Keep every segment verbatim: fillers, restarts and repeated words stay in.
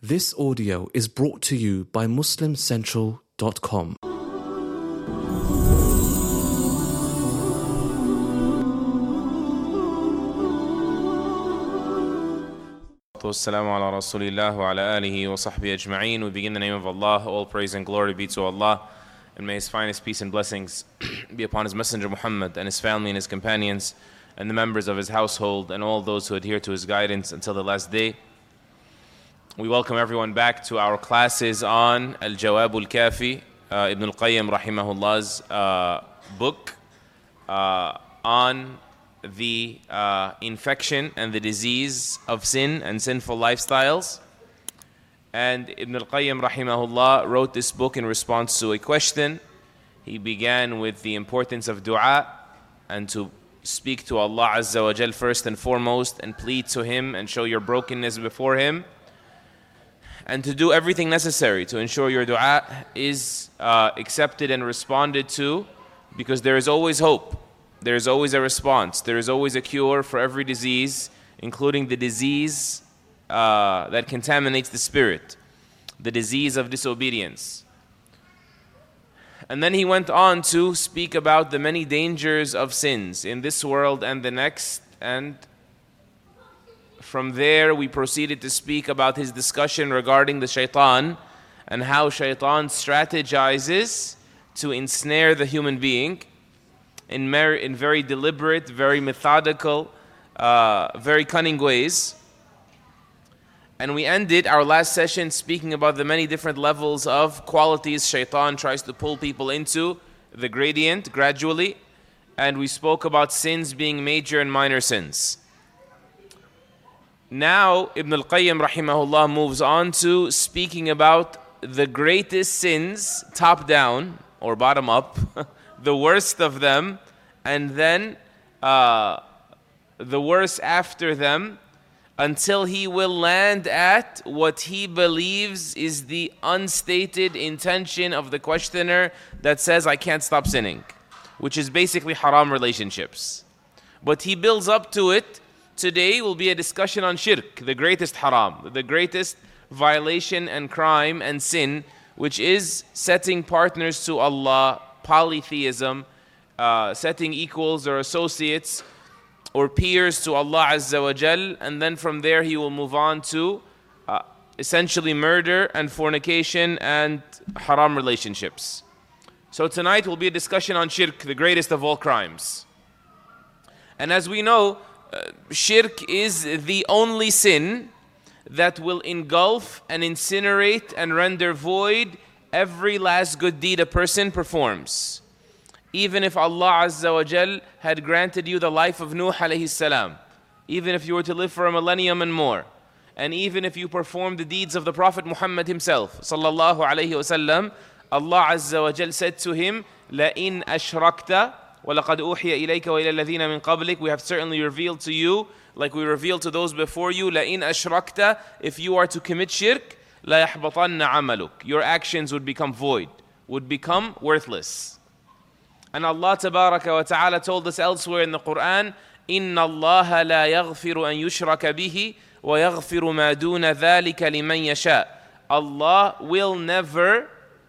This audio is brought to you by Muslim Central dot com. Wassalamu ala rasulillah wa ala alihi wa sahbihi ajma'een. We begin in the name of Allah. All praise and glory be to Allah. And may His finest peace and blessings be upon His Messenger Muhammad and his family and his companions and the members of his household and all those who adhere to his guidance until the last day. We welcome everyone back to our classes on Al-Jawab Al-Kafi, uh, Ibn Al-Qayyim Rahimahullah's uh, book uh, on the uh, infection and the disease of sin and sinful lifestyles. And Ibn Al-Qayyim Rahimahullah wrote this book in response to a question. He began with the importance of dua and to speak to Allah Azza wa Jal first and foremost and plead to Him and show your brokenness before Him, and to do everything necessary to ensure your dua is uh, accepted and responded to, because there is always hope. There is always a response. There is always a cure for every disease, including the disease uh, that contaminates the spirit, the disease of disobedience. And then he went on to speak about the many dangers of sins in this world and the next. And from there we proceeded to speak about his discussion regarding the shaitan and how shaitan strategizes to ensnare the human being in, mer- in very deliberate, very methodical, uh, very cunning ways. And we ended our last session speaking about the many different levels of qualities shaitan tries to pull people into, the gradient, gradually. And we spoke about sins being major and minor sins. Now, Ibn Al-Qayyim Rahimahullah moves on to speaking about the greatest sins, top down or bottom up, the worst of them, and then uh, the worst after them, until he will land at what he believes is the unstated intention of the questioner that says, I can't stop sinning, which is basically haram relationships. But he builds up to it. Today will be a discussion on shirk, the greatest haram, the greatest violation and crime and sin, which is setting partners to Allah, polytheism, uh, setting equals or associates or peers to Allah Azza wa Jal. And then from there he will move on to uh, essentially murder and fornication and haram relationships. So tonight will be a discussion on shirk, the greatest of all crimes. And as we know, Uh, shirk is the only sin that will engulf and incinerate and render void every last good deed a person performs. Even if Allah Azza wa Jal had granted you the life of Nuh alayhi salam, even if you were to live for a millennium and more, and even if you performed the deeds of the Prophet Muhammad himself, sallallahu alayhi wa sallam, Allah Azza wa Jal said to him, لَإِنْ أَشْرَكْتَ وَلَقَدْ أُوحِيَ إِلَيْكَ وَإِلَى الَّذِينَ مِنْ قَبْلِكَ. We have certainly revealed to you, like we revealed to those before you, لَإِنْ أَشْرَكْتَ. If you are to commit shirk, لَيَحْبَطَنَّ عَمَلُكَ. Your actions would become void, would become worthless. And Allah Tabaraka wa Ta'ala told us elsewhere in the Quran, إِنَّ اللَّهَ لَا يَغْفِرُ أَن يُشْرَكَ بِهِ وَيَغْفِرُ مَا دُونَ ذَلِكَ لِمَنْ يَشَاءُ. Allah will never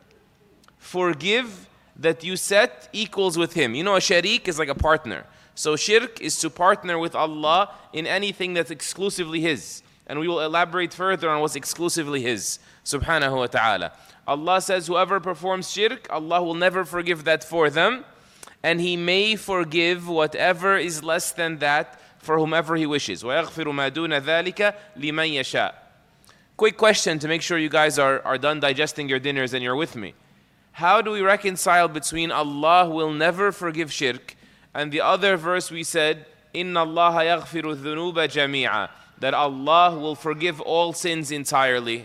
forgive that you set equals with Him. You know, a sharik is like a partner. So shirk is to partner with Allah in anything that's exclusively His. And we will elaborate further on what's exclusively His, subhanahu wa ta'ala. Allah says whoever performs shirk, Allah will never forgive that for them. And He may forgive whatever is less than that for whomever He wishes. وَيَغْفِرُ مَا دُونَ ذَلِكَ لِمَنْ يَشَاءُ. Quick question to make sure you guys are, are done digesting your dinners and you're with me. How do we reconcile between Allah will never forgive shirk and the other verse we said, إِنَّ اللَّهَ يَغْفِرُ الذُّنُوبَ جَمِيعًا, that Allah will forgive all sins entirely?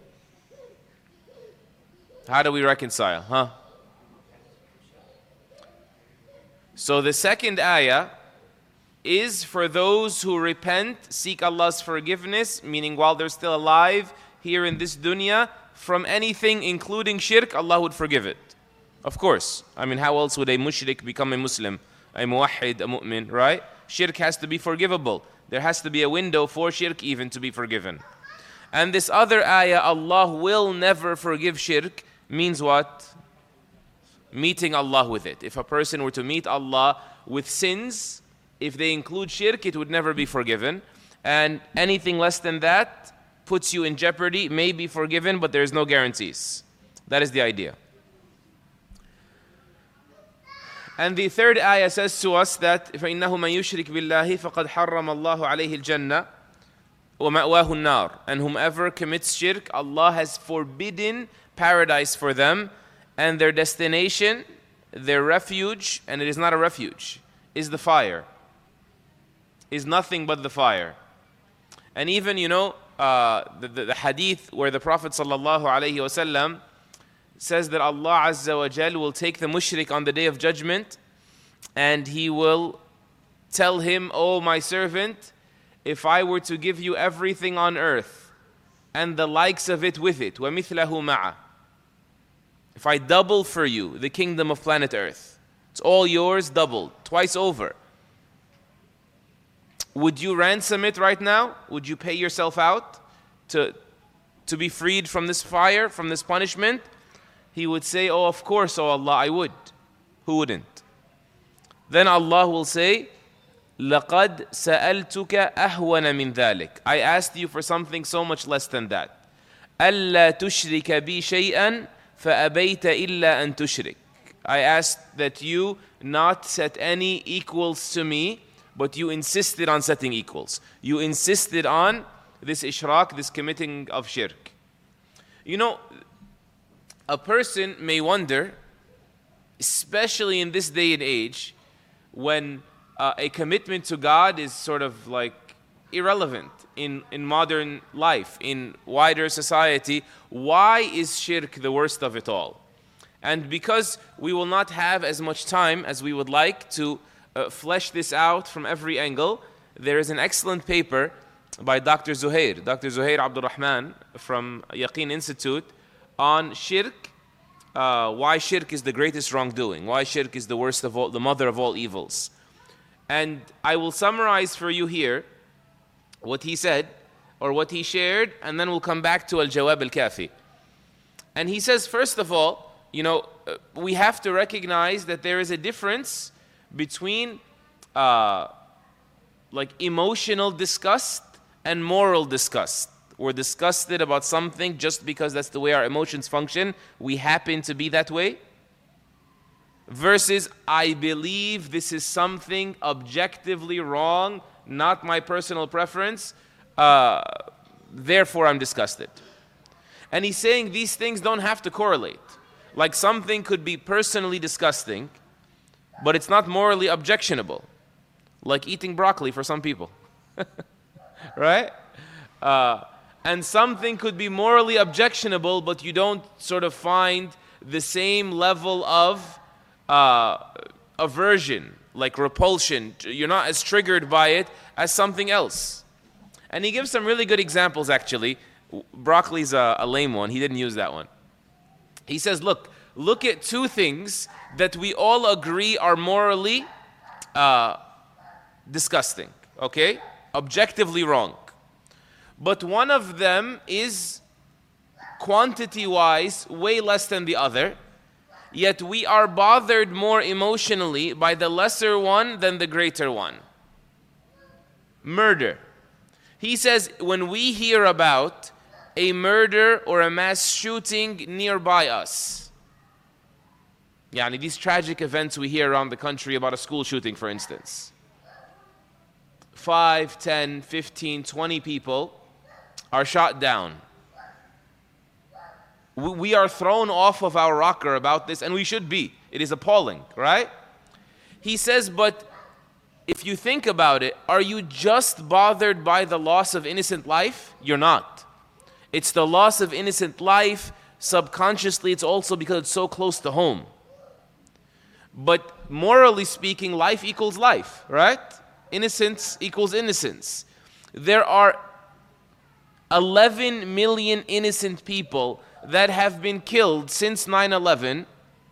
How do we reconcile, huh? So the second ayah is for those who repent, seek Allah's forgiveness, meaning while they're still alive here in this dunya, from anything including shirk, Allah would forgive it. Of course. I mean, how else would a mushrik become a Muslim, a muwahhid, a mu'min, right? Shirk has to be forgivable. There has to be a window for shirk even to be forgiven. And this other ayah, Allah will never forgive shirk, means what? Meeting Allah with it. If a person were to meet Allah with sins, if they include shirk, it would never be forgiven. And anything less than that puts you in jeopardy, may be forgiven, but there is no guarantees. That is the idea. And the third ayah says to us that فَإِنَّهُ مَنْ يُشْرِكْ بِاللَّهِ فَقَدْ حَرَّمَ اللَّهُ عَلَيْهِ الْجَنَّةِ وَمَأْوَاهُ النَّارِ. And whomever commits shirk, Allah has forbidden paradise for them, and their destination, their refuge, and it is not a refuge, is the fire. Is nothing but the fire. And even, you know, uh, the, the, the hadith where the Prophet sallallahu alaihi wasallam says that Allah Azza wa Jal will take the mushrik on the day of judgment, and He will tell him, "Oh my servant, if I were to give you everything on earth and the likes of it with it, وَمِثْلَهُ مَعَ, if I double for you the kingdom of planet Earth, it's all yours doubled, twice over, would you ransom it right now? Would you pay yourself out to, to be freed from this fire, from this punishment?" He would say, "Oh, of course, oh Allah, I would." Who wouldn't? Then Allah will say, لَقَدْ سَأَلْتُكَ أَهْوَنَ مِنْ ذَلِكَ, I asked you for something so much less than that. أَلَّا تُشْرِكَ بِي شَيْئًا فَأَبَيْتَ إِلَّا أَن تُشْرِكَ, I asked that you not set any equals to me, but you insisted on setting equals. You insisted on this ishraq, this committing of shirk. You know, a person may wonder, especially in this day and age, when uh, a commitment to God is sort of like irrelevant in, in modern life, in wider society, why is shirk the worst of it all? And because we will not have as much time as we would like to uh, flesh this out from every angle, there is an excellent paper by Doctor Zuhair, Doctor Zuhair Abdul Rahman from Yaqeen Institute, on shirk, uh, why shirk is the greatest wrongdoing, why shirk is the worst of all, the mother of all evils. And I will summarize for you here what he said, or what he shared, and then we'll come back to Al-Jawab Al-Kafi. And he says, first of all, you know, we have to recognize that there is a difference between uh, like emotional disgust and moral disgust. We're disgusted about something just because that's the way our emotions function. We happen to be that way. Versus, I believe this is something objectively wrong, not my personal preference, uh, therefore I'm disgusted. And he's saying these things don't have to correlate. Like something could be personally disgusting, but it's not morally objectionable. Like eating broccoli for some people. Right? Uh, and something could be morally objectionable, but you don't sort of find the same level of uh, aversion, like repulsion. You're not as triggered by it as something else. And he gives some really good examples, actually. Broccoli's a, a lame one. He didn't use that one. He says, look, look at two things that we all agree are morally uh, disgusting, okay? Objectively wrong. But one of them is quantity-wise way less than the other, yet we are bothered more emotionally by the lesser one than the greater one. Murder. He says, when we hear about a murder or a mass shooting nearby us, yani these tragic events we hear around the country about a school shooting, for instance, five, ten, fifteen, twenty people are shot down. We are thrown off of our rocker about this, and we should be. It is appalling, right? He says, but if you think about it, are you just bothered by the loss of innocent life? You're not. It's the loss of innocent life. Subconsciously, it's also because it's so close to home. But morally speaking, life equals life, right? Innocence equals innocence. There are eleven million innocent people that have been killed since nine eleven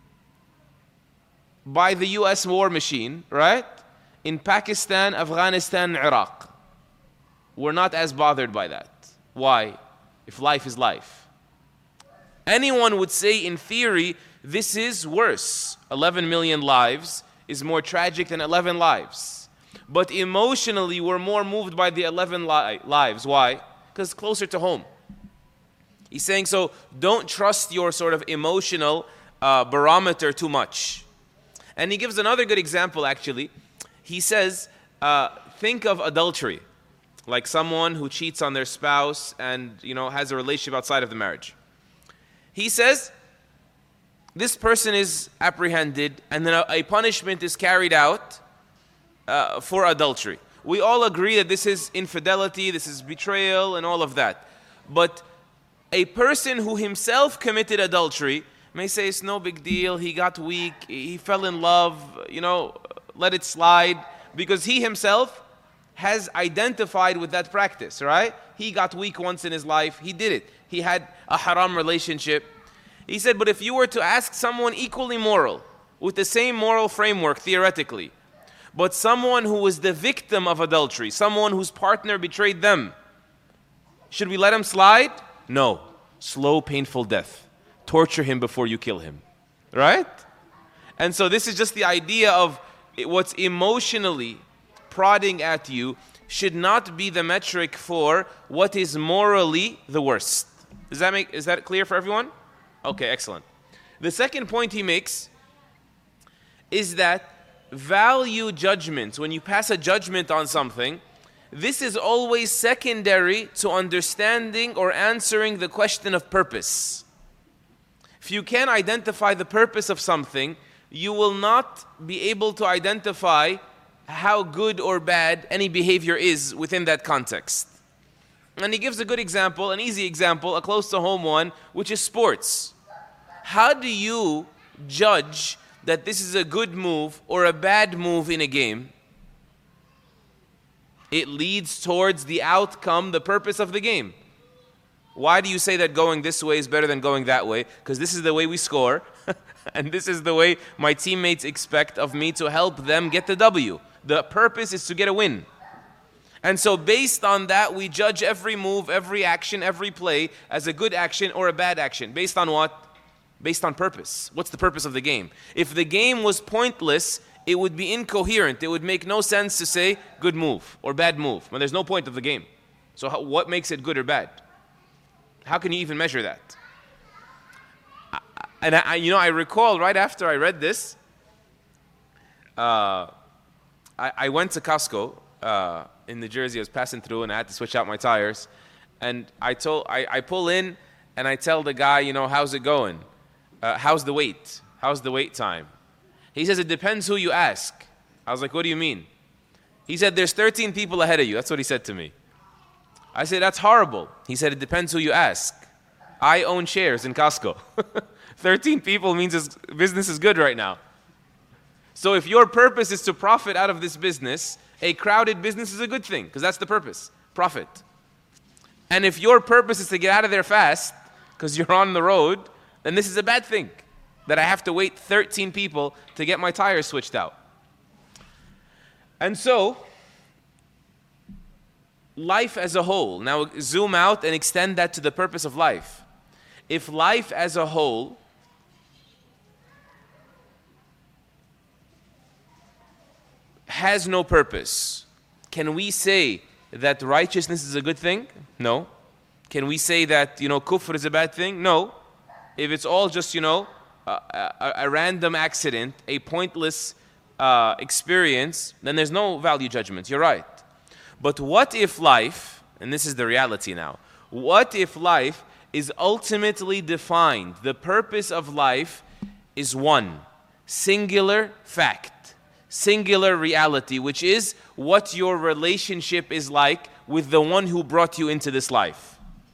by the U S war machine, right? In Pakistan, Afghanistan, Iraq. We're not as bothered by that. Why? if life is life. Anyone would say, in theory, this is worse. eleven million lives is more tragic than eleven lives. But emotionally, we're more moved by the eleven li- lives. Why? Because it's closer to home. He's saying, so don't trust your sort of emotional uh, barometer too much. And he gives another good example, actually. He says, uh, think of adultery, like someone who cheats on their spouse and, you know, has a relationship outside of the marriage. He says, this person is apprehended and then a, a punishment is carried out uh, for adultery. We all agree that this is infidelity, this is betrayal and all of that. But a person who himself committed adultery may say it's no big deal, he got weak, he fell in love, you know, let it slide, because he himself has identified with that practice, right? He got weak once in his life, he did it. He had a haram relationship. He said, but if you were to ask someone equally moral, with the same moral framework theoretically, but someone who was the victim of adultery, someone whose partner betrayed them, should we let him slide? No. Slow, painful death. Torture him before you kill him. Right? And so this is just the idea of what's emotionally prodding at you should not be the metric for what is morally the worst. Does that make, is that clear for everyone? Okay, excellent. The second point he makes is that value judgments, when you pass a judgment on something, this is always secondary to understanding or answering the question of purpose. If you can identify the purpose of something, you will not be able to identify how good or bad any behavior is within that context. And he gives a good example, an easy example, a close to home one, which is sports. How do you judge that this is a good move or a bad move in a game? It leads towards the outcome, the purpose of the game. Why do you say that going this way is better than going that way? Because this is the way we score, and this is the way my teammates expect of me to help them get the W. The purpose is to get a win. And so based on that, we judge every move, every action, every play as a good action or a bad action. Based on what? Based on purpose. What's the purpose of the game? If the game was pointless, it would be incoherent. It would make no sense to say good move or bad move when there's no point of the game. So how, what makes it good or bad? How can you even measure that? I, and I, you know, I recall right after I read this, uh, I, I went to Costco uh, in New Jersey. I was passing through and I had to switch out my tires. And I told, I, I pull in and I tell the guy, you know, how's it going? Uh, how's the wait? How's the wait time? He says, it depends who you ask. I was like, what do you mean? He said, there's thirteen people ahead of you. That's what he said to me. I said, that's horrible. He said, it depends who you ask. I own shares in Costco. thirteen people means his business is good right now. So if your purpose is to profit out of this business, a crowded business is a good thing, because that's the purpose, profit. And if your purpose is to get out of there fast, because you're on the road, then this is a bad thing, that I have to wait thirteen people to get my tires switched out. And so, life as a whole, now zoom out and extend that to the purpose of life. If life as a whole has no purpose, can we say that righteousness is a good thing? No. Can we say that, you know, kufr is a bad thing? No. If it's all just, you know, a, a, a random accident, a pointless uh, experience, then there's no value judgment. You're right. But what if life, and this is the reality now, what if life is ultimately defined? The purpose of life is one, singular fact, singular reality, which is what your relationship is like with the one who brought you into this life.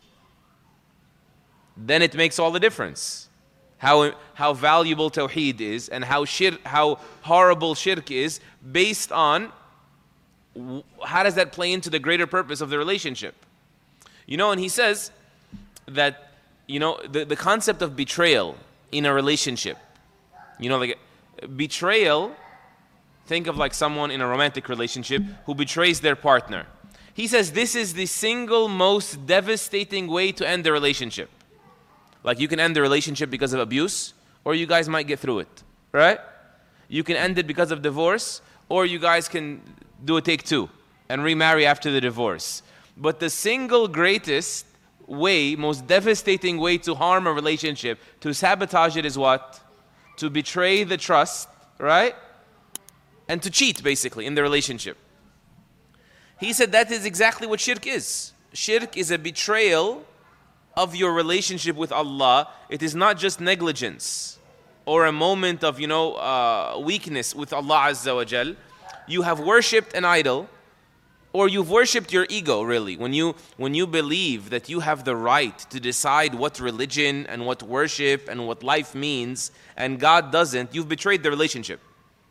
Then it makes all the difference. How, how valuable tawheed is and how, shirk, how horrible shirk is based on how does that play into the greater purpose of the relationship. You know, and he says that, you know, the, the concept of betrayal in a relationship, you know, like betrayal, think of like someone in a romantic relationship who betrays their partner. He says this is the single most devastating way to end the relationship. Like you can end the relationship because of abuse, or you guys might get through it, right? You can end it because of divorce, or you guys can do a take two and remarry after the divorce. But the single greatest way, most devastating way to harm a relationship, to sabotage it is what? To betray the trust, right? And to cheat, basically, in the relationship. He said that is exactly what shirk is. Shirk is a betrayal of your relationship with Allah. It is not just negligence or a moment of, you know, uh, weakness with Allah Azza wa Jal. You have worshipped an idol, or you've worshipped your ego, really. When you, when you believe that you have the right to decide what religion and what worship and what life means, and God doesn't, you've betrayed the relationship.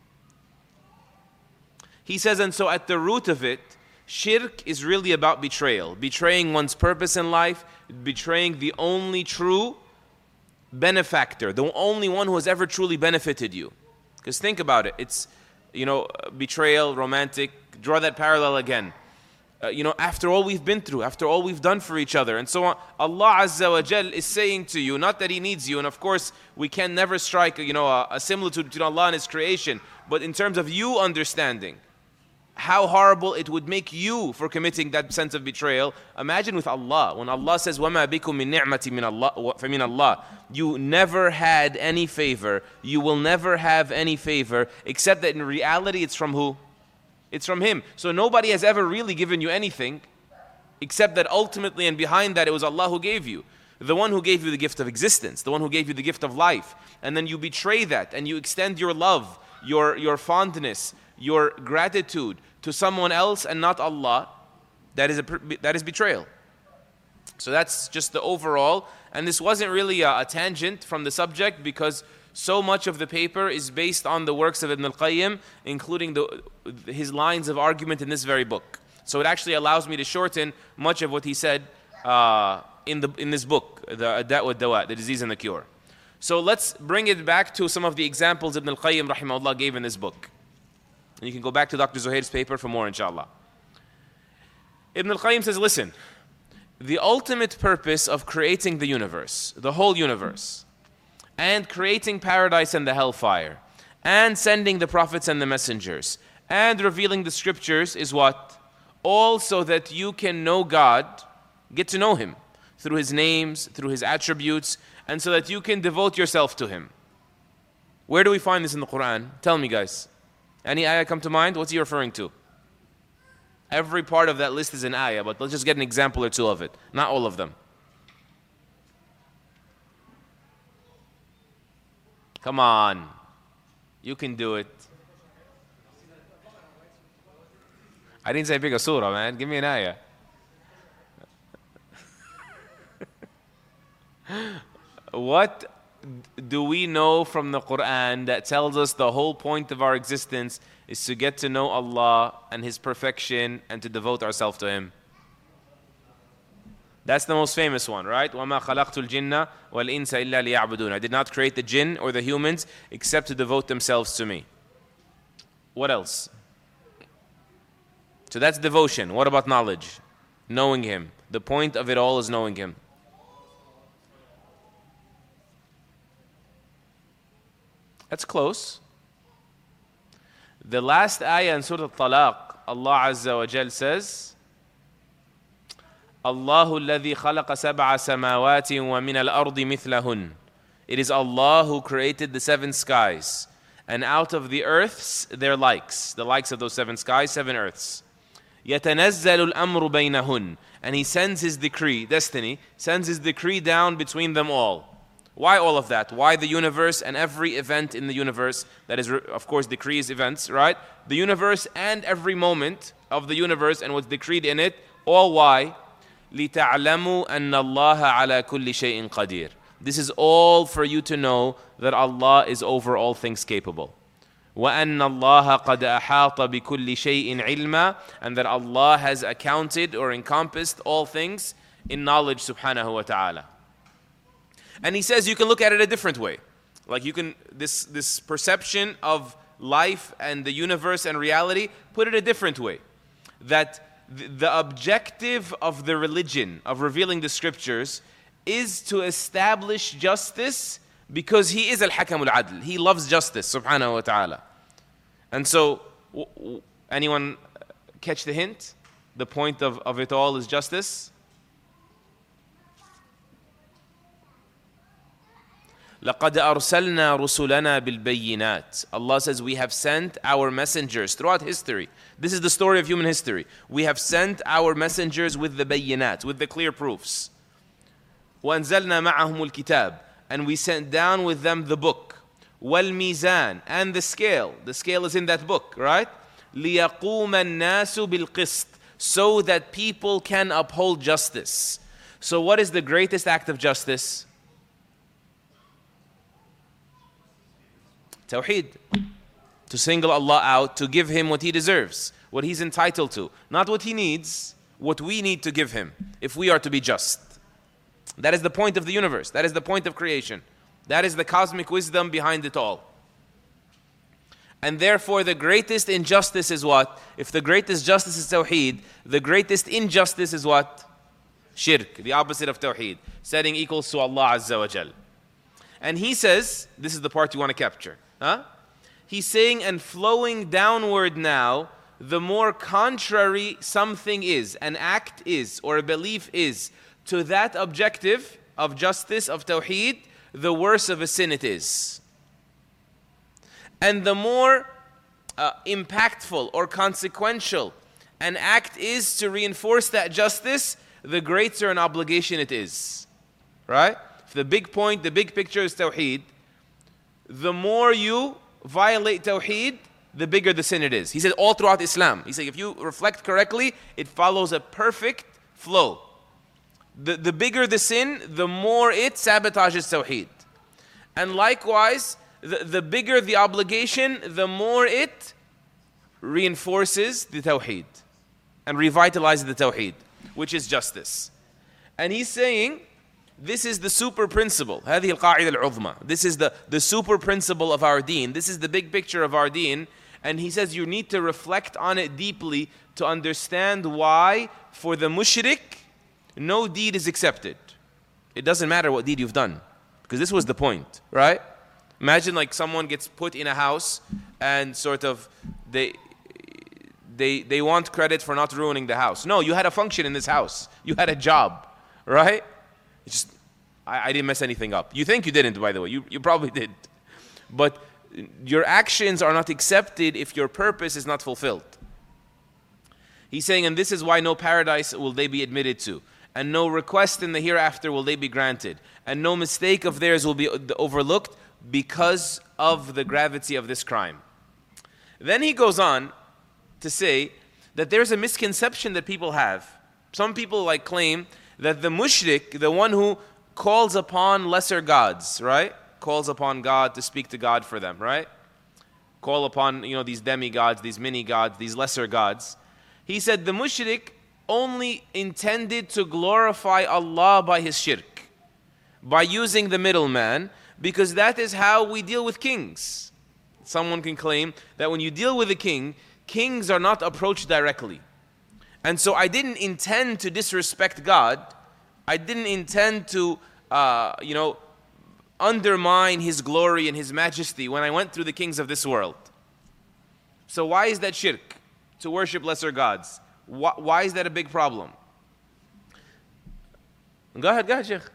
He says, and so at the root of it, shirk is really about betrayal. Betraying one's purpose in life, betraying the only true benefactor, the only one who has ever truly benefited you. Because think about it, it's, you know, betrayal, romantic, draw that parallel again. Uh, you know, after all we've been through, after all we've done for each other, and so on, Allah Azza wa Jal is saying to you, not that He needs you, and of course we can never strike, you know, a, a similitude between Allah and His creation, but in terms of you understanding how horrible it would make you for committing that sense of betrayal. Imagine with Allah, when Allah says, وَمَا بِكُم مِّن نِعْمَةٍ مِّنَ اللَّهِ فَمِنَ اللَّهِ, you never had any favor, you will never have any favor, except that in reality it's from who? It's from Him. So nobody has ever really given you anything, except that ultimately and behind that it was Allah who gave you. The one who gave you the gift of existence, the one who gave you the gift of life. And then you betray that and you extend your love, your, your fondness, your gratitude to someone else and not Allah. That is, a, that is betrayal. So that's just the overall. And this wasn't really a, a tangent from the subject, because so much of the paper is based on the works of Ibn al-Qayyim, including the, his lines of argument in this very book. So it actually allows me to shorten much of what he said uh, in, the, in this book, the Ad-Da' wa Dawa, the disease and the cure. So let's bring it back to some of the examples Ibn al-Qayyim rahimahullah gave in this book. And you can go back to Doctor Zuhair's paper for more, inshallah. Ibn al-Qayyim says, listen, the ultimate purpose of creating the universe, the whole universe, and creating paradise and the hellfire, and sending the prophets and the messengers, and revealing the scriptures is what? All so that you can know God, get to know Him, through His names, through His attributes, and so that you can devote yourself to Him. Where do we find this in the Quran? Tell me, guys. Any ayah come to mind? What's he referring to? Every part of that list is an ayah, but let's just get an example or two of it. Not all of them. Come on. You can do it. I didn't say pick a surah, man. Give me an ayah. What do we know from the Quran that tells us the whole point of our existence is to get to know Allah and His perfection and to devote ourselves to Him? That's the most famous one, right? وَمَا خَلَقْتُ الْجِنَّ وَالْإِنسَ إِلَّا لِيَعْبُدُونَ. I did not create the jinn or the humans except to devote themselves to me. What else? So that's devotion. What about knowledge? Knowing Him. The point of it all is knowing Him. That's close. The last ayah in Surah Al-Talaq, Allah Azza wa Jal says, Allahu alladhi khalaqa sab'a samawati wa min al-ardi mithlahun. It is Allah who created the seven skies, and out of the earths their likes, the likes of those seven skies, seven earths. يَتَنَزَّلُ الْأَمْرُ بَيْنَهُنْ. And He sends His decree, destiny, sends His decree down between them all. Why all of that? Why the universe and every event in the universe? That is, of course, decrees events, right? The universe and every moment of the universe and what's decreed in it. All why? لِتَعْلَمُوا أَنَّ اللَّهَ عَلَى كُلِّ شَيْءٍ قَدِيرٌ. This is all for you to know that Allah is over all things capable. وَأَنَّ اللَّهَ قَدْ أَحَاطَ بِكُلِّ شَيْءٍ عِلْمًا. And that Allah has accounted or encompassed all things in knowledge, subhanahu wa ta'ala. And he says you can look at it a different way. Like you can, this, this perception of life and the universe and reality, put it a different way. That the, the objective of the religion, of revealing the scriptures, is to establish justice because He is Al-Hakam Al-Adl. He loves justice, subhanahu wa ta'ala. And so, w- w- anyone catch the hint? The point of, of it all is justice. لَقَدْ أَرْسَلْنَا رُسُلَنَا بِالْبَيِّنَاتِ. Allah says, we have sent our messengers throughout history. This is the story of human history. We have sent our messengers with the bayinat, with the clear proofs. وَأَنزَلْنَا مَعَهُمُ الْكِتَابِ. And we sent down with them the book. وَالْمِيزَانِ. And the scale. The scale is in that book, right? لِيَقُومَ النَّاسُ بِالْقِسْطِ. So that people can uphold justice. So what is the greatest act of justice? Tawheed. To single Allah out, to give Him what He deserves, what He's entitled to. Not what He needs, what we need to give Him, if we are to be just. That is the point of the universe. That is the point of creation. That is the cosmic wisdom behind it all. And therefore the greatest injustice is what? If the greatest justice is Tawheed, the greatest injustice is what? Shirk, the opposite of Tawheed. Setting equals to Allah Azza wa Jal. And He says, this is the part you want to capture. Huh? He's saying, and flowing downward now, the more contrary something is, an act is, or a belief is, to that objective of justice, of Tawheed, the worse of a sin it is. And the more uh, impactful or consequential an act is to reinforce that justice, the greater an obligation it is. Right? If the big point, the big picture is Tawheed, the more you violate Tawheed, the bigger the sin it is. He said all throughout Islam. He said if you reflect correctly, it follows a perfect flow. The, the bigger the sin, the more it sabotages Tawheed. And likewise, the, the bigger the obligation, the more it reinforces the Tawheed and revitalizes the Tawheed, which is justice. And he's saying, this is the super principle. هذه القاعدة العظمى. This is the, the super principle of our deen. This is the big picture of our deen. And he says you need to reflect on it deeply to understand why for the mushrik, no deed is accepted. It doesn't matter what deed you've done. Because this was the point, right? Imagine like someone gets put in a house and sort of they, they, they want credit for not ruining the house. No, you had a function in this house. You had a job, right? It's just, I, I didn't mess anything up. You think you didn't, by the way. You, you probably did. But your actions are not accepted if your purpose is not fulfilled. He's saying, and this is why no paradise will they be admitted to, and no request in the hereafter will they be granted, and no mistake of theirs will be overlooked because of the gravity of this crime. Then he goes on to say that there's a misconception that people have. Some people like claim that the mushrik, the one who calls upon lesser gods, right? Calls upon God to speak to God for them, right? Call upon, you know, these demigods, these mini gods, these lesser gods. He said the mushrik only intended to glorify Allah by his shirk, by using the middleman, because that is how we deal with kings. Someone can claim that when you deal with a king, kings are not approached directly. And so I didn't intend to disrespect God. I didn't intend to, uh, you know, undermine His glory and His majesty when I went through the kings of this world. So why is that shirk? To worship lesser gods. Why, why is that a big problem? Go ahead, go ahead, Sheikh.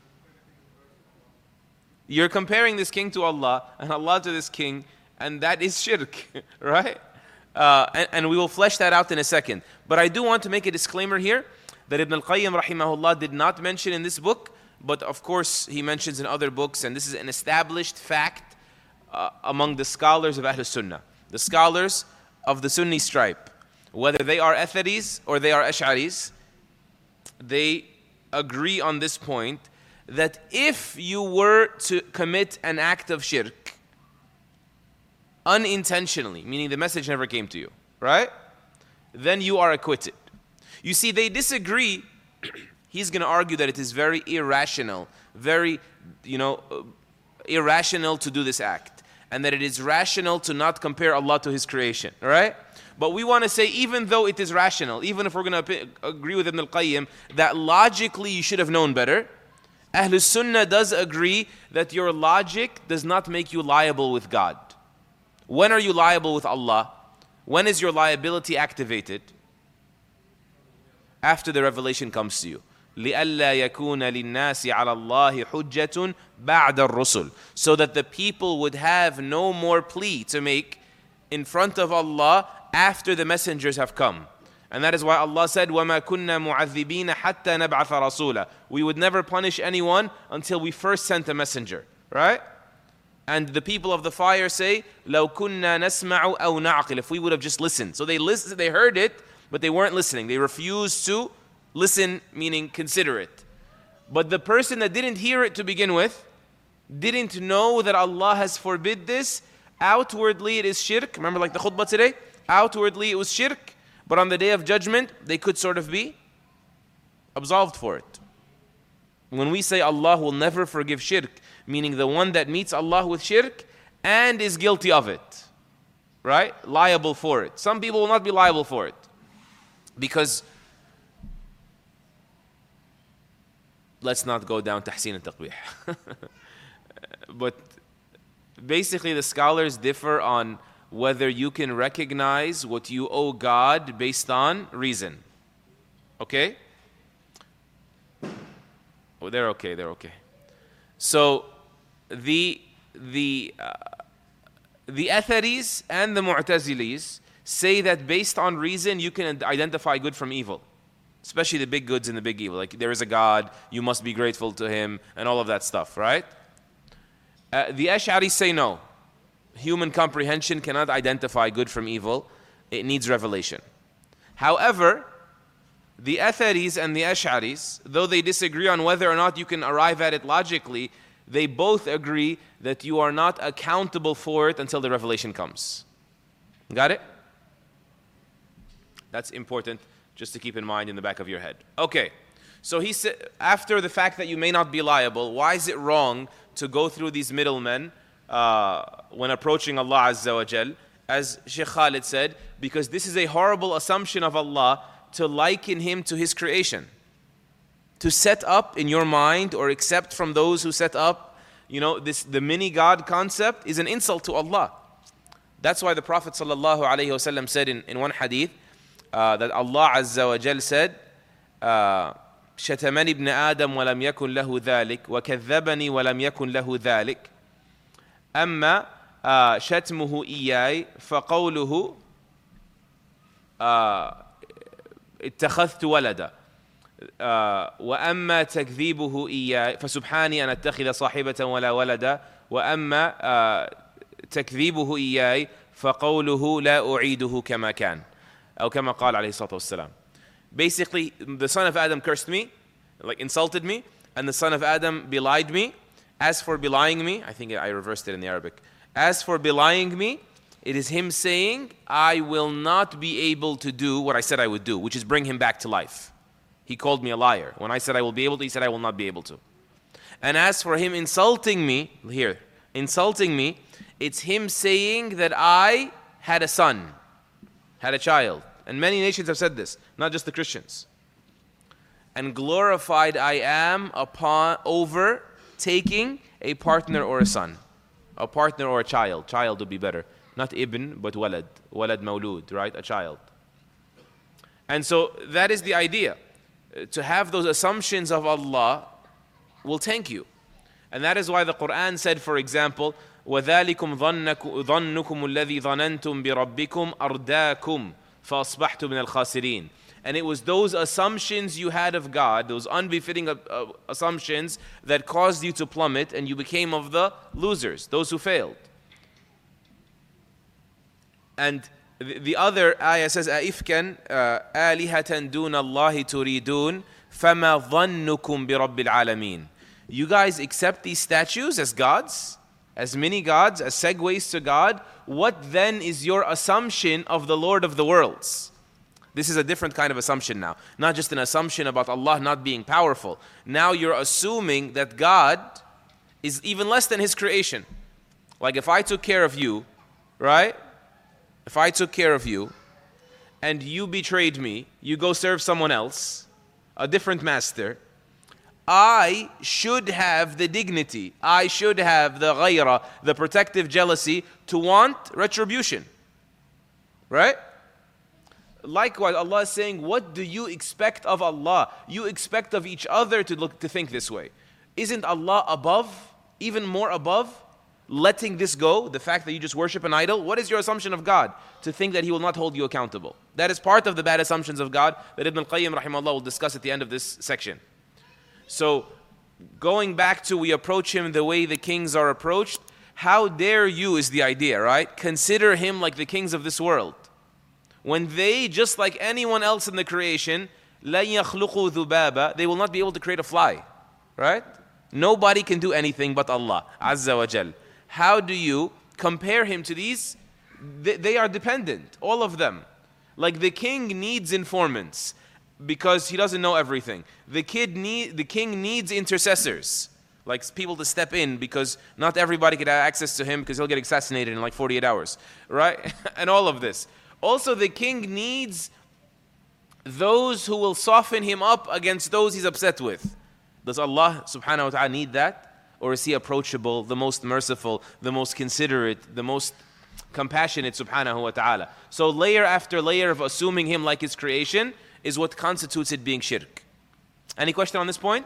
You're comparing this king to Allah and Allah to this king, and that is shirk, right? Uh, and, and we will flesh that out in a second. But I do want to make a disclaimer here that Ibn al-Qayyim rahimahullah did not mention in this book, but of course he mentions in other books, and this is an established fact uh, among the scholars of Ahlus Sunnah. The scholars of the Sunni stripe, whether they are Atharis or they are Ash'aris, they agree on this point that if you were to commit an act of shirk unintentionally, meaning the message never came to you, right? Then you are acquitted. You see, they disagree. He's going to argue that it is very irrational, very, you know, uh, irrational to do this act, and that it is rational to not compare Allah to His creation, all right? But we want to say, even though it is rational, even if we're going to agree with Ibn al-Qayyim, that logically you should have known better, Ahlus Sunnah does agree that your logic does not make you liable with God. When are you liable with Allah? When is your liability activated? After the revelation comes to you. لِأَلَّا يَكُونَ لِلنَّاسِ عَلَى اللَّهِ حُجَّةٌ بَعْدَ الرُّسُلِ, so that the people would have no more plea to make in front of Allah after the messengers have come. And that is why Allah said, وَمَا كُنَّا مُعَذِّبِينَ حَتَّى نَبْعَثَ رَسُولًا. We would never punish anyone until we first sent a messenger. Right? And the people of the fire say, لَوْ كُنَّا نَسْمَعُ أَوْ نَعْقِلُ. If we would have just listened. So they listened, they heard it, but they weren't listening. They refused to listen, meaning consider it. But the person that didn't hear it to begin with, didn't know that Allah has forbid this, outwardly it is shirk. Remember like the khutbah today? Outwardly it was shirk, but on the day of judgment, they could sort of be absolved for it. When we say Allah will never forgive shirk, meaning the one that meets Allah with shirk and is guilty of it, right? Liable for it. Some people will not be liable for it. Because, let's not go down tahseen and taqbih. But basically the scholars differ on whether you can recognize what you owe God based on reason. Okay? Oh, they're okay, they're okay. So, the the uh, the Atharis and the Mu'tazilis say that based on reason you can identify good from evil. Especially the big goods and the big evil. Like there is a God, you must be grateful to Him, and all of that stuff, right? Uh, the Ash'aris say no. Human comprehension cannot identify good from evil. It needs revelation. However, the Atharis and the Ash'aris, though they disagree on whether or not you can arrive at it logically, they both agree that you are not accountable for it until the revelation comes. Got it? That's important just to keep in mind in the back of your head. Okay, so he said, after the fact that you may not be liable, why is it wrong to go through these middlemen uh, when approaching Allah Azza wa Jal? As Sheikh Khalid said, because this is a horrible assumption of Allah to liken Him to His creation. To set up in your mind or accept from those who set up, you know, this the mini-God concept is an insult to Allah. That's why the Prophet sallallahu alaihi wasallam said in, in one hadith, Uh, that Allah Azza wa Jal said, شتمني ابن آدم ولم يكن له ذلك وكذبني ولم يكن له ذلك أما شتمه إياي فقوله اتخذت ولدا وأما تكذيبه إياي فسبحاني أن أتخذ صاحبة ولا ولدا وأما تكذيبه إياي فقوله لا أعيده كما كان أو كما قال عليه الصلاة والسلام. Basically, the son of Adam cursed me, like insulted me, and the son of Adam belied me. As for belying me, I think I reversed it in the Arabic. As for belying me, it is him saying, I will not be able to do what I said I would do, which is bring him back to life. He called me a liar. When I said I will be able to, he said I will not be able to. And as for him insulting me, here, insulting me, it's him saying that I had a son, had a child. And many nations have said this, not just the Christians. And glorified I am upon over taking a partner or a son. A partner or a child. Child would be better. Not ibn, but walad. Walad mawlud, right? A child. And so that is the idea. To have those assumptions of Allah will tank you. And that is why the Quran said, for example, وَذَلِكُمْ ظَنُّكُمُ الَّذِي ظَنَنْتُمْ بِرَبِّكُمْ أَرْدَاكُمْ فَأَصْبَحْتُ مِنَ الْخَاسِرِينَ. And it was those assumptions you had of God, those unbefitting uh, uh, assumptions that caused you to plummet and you became of the losers, those who failed. And the, the other ayah says, أَإِفْكًا آلِهَةً دُونَ اللَّهِ تُرِيدُونَ فَمَا ظَنُّكُمْ بِرَبِّ الْعَالَمِينَ. You guys accept these statues as gods, as mini gods, as segues to God. What then is your assumption of the Lord of the worlds? This is a different kind of assumption now. Not just an assumption about Allah not being powerful. Now you're assuming that God is even less than His creation. Like if I took care of you, right? If I took care of you and you betrayed me, you go serve someone else, a different master, I should have the dignity, I should have the ghayra, the protective jealousy to want retribution. Right? Likewise, Allah is saying, what do you expect of Allah? You expect of each other to look to think this way. Isn't Allah above, even more above, letting this go, the fact that you just worship an idol? What is your assumption of God? To think that He will not hold you accountable. That is part of the bad assumptions of God that Ibn al-Qayyim rahimahullah will discuss at the end of this section. So, going back to we approach Him the way the kings are approached, how dare you is the idea, right? Consider Him like the kings of this world. When they, just like anyone else in the creation, لَن يَخْلُقُوا ذُبَابًا, they will not be able to create a fly, right? Nobody can do anything but Allah, Azza wa Jal. How do you compare Him to these? They, they are dependent, all of them. Like the king needs informants because he doesn't know everything. The kid need, the king needs intercessors, like people to step in because not everybody can have access to him because he'll get assassinated in like forty-eight hours, right? And all of this. Also, the king needs those who will soften him up against those he's upset with. Does Allah subhanahu wa ta'ala need that? Or is He approachable, the most merciful, the most considerate, the most compassionate subhanahu wa ta'ala? So layer after layer of assuming Him like His creation is what constitutes it being shirk. Any question on this point?